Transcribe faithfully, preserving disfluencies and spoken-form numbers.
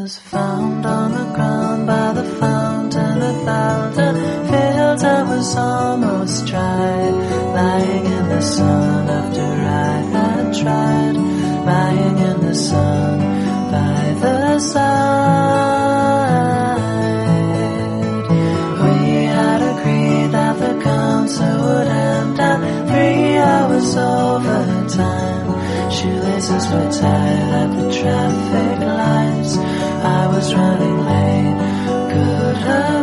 was found on the ground by the fountain about the fields that was almost dry, lying in the sun after I had tried, lying in the sun by the side. We had agreed that the concert would end at three hours overtime. Shoelaces were tied at the traffic lights. I was running late. Could have